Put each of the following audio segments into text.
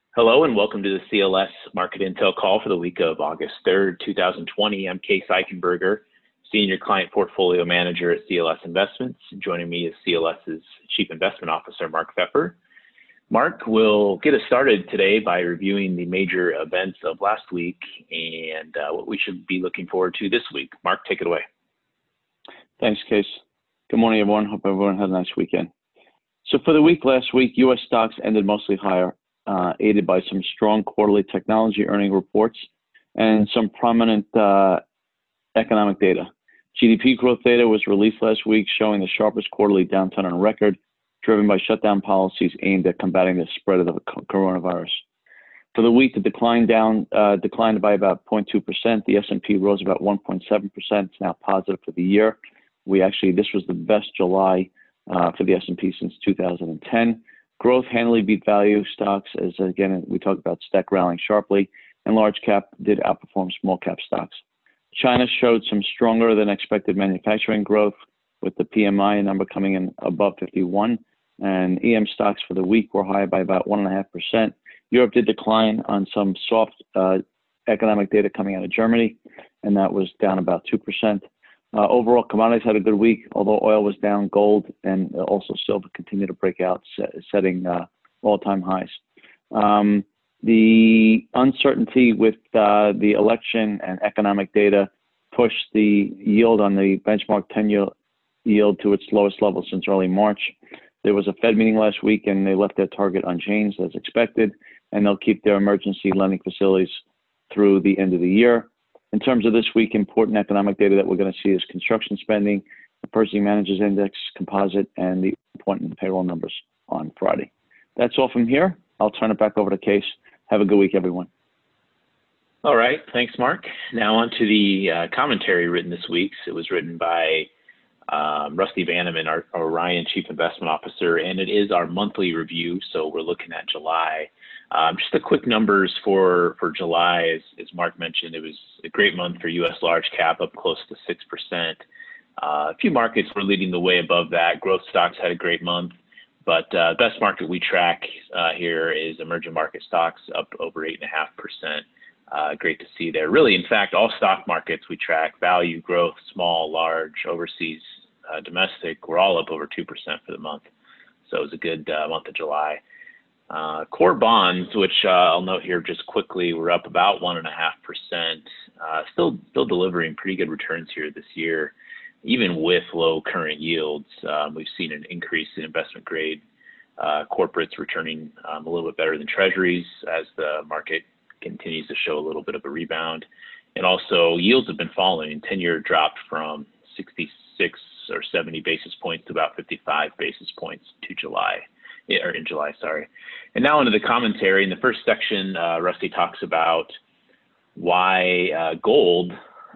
Hello and welcome to the CLS Market Intel call for the week of August 3rd, 2020. I'm Case Eichenberger, Senior Client Portfolio Manager at CLS Investments. Joining me is CLS's Chief Investment Officer, Mark Pfeffer. Mark will get us started today by reviewing the major events of last week and what we should be looking forward to this week. Mark, take it away. Thanks, Case. Good morning, everyone. Hope everyone had a nice weekend. So for the week last week, U.S. stocks ended mostly higher, aided by some strong quarterly technology earning reports and some prominent economic data. GDP growth data was released last week, showing the sharpest quarterly downturn on record, driven by shutdown policies aimed at combating the spread of the coronavirus. For the week, the declined by about 0.2%. The S&P rose about 1.7%. It's now positive for the year. This was the best July for the S&P since 2010. Growth handily beat value stocks, as again, we talked about stock rallying sharply, and large cap did outperform small cap stocks. China showed some stronger than expected manufacturing growth, with the PMI number coming in above 51, and EM stocks for the week were higher by about 1.5%. Europe did decline on some soft economic data coming out of Germany, and that was down about 2%. Overall, commodities had a good week, although oil was down. Gold and also silver continued to break out, setting all-time highs. The uncertainty with the election and economic data pushed the yield on the benchmark 10-year yield to its lowest level since early March. There was a Fed meeting last week, and they left their target unchanged as expected, and they'll keep their emergency lending facilities through the end of the year. In terms of this week, important economic data that we're going to see is construction spending, the Purchasing Managers Index, composite, and the employment payroll numbers on Friday. That's all from here. I'll turn it back over to Case. Have a good week, everyone. All right. Thanks, Mark. Now on to the commentary written this week. It was written by Rusty Banneman, our Orion Chief Investment Officer, and it is our monthly review, so we're looking at July. Just the quick numbers for July, as Mark mentioned, it was a great month for U.S. large cap, up close to 6%. A few markets were leading the way above that. Growth stocks had a great month, but best market we track here is emerging market stocks, up over 8.5%. Great to see there. Really, in fact, all stock markets we track, value, growth, small, large, overseas, domestic, we're all up over 2% for the month. So it was a good month of July. Core bonds, which I'll note here just quickly, were up about 1.5%. Still delivering pretty good returns here this year, even with low current yields. We've seen an increase in investment grade corporates returning a little bit better than treasuries as the market continues to show a little bit of a rebound. And also yields have been falling. 10-year dropped from 66 or 70 basis points to about 55 basis points in July. And now into the commentary. In the first section, Rusty talks about why gold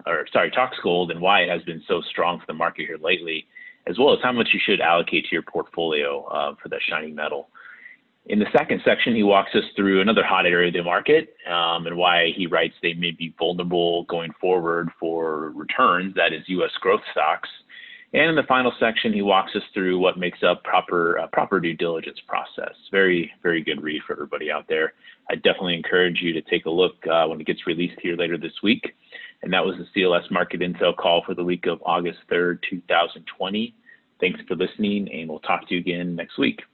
and why it has been so strong for the market here lately, as well as how much you should allocate to your portfolio for that shiny metal. In the second section, he walks us through another hot area of the market and why he writes they may be vulnerable going forward for returns, that is U.S. growth stocks. And in the final section, he walks us through what makes up proper due diligence process. Very, very good read for everybody out there. I definitely encourage you to take a look when it gets released here later this week. And that was the CLS Market Intel call for the week of August 3rd, 2020. Thanks for listening, and we'll talk to you again next week.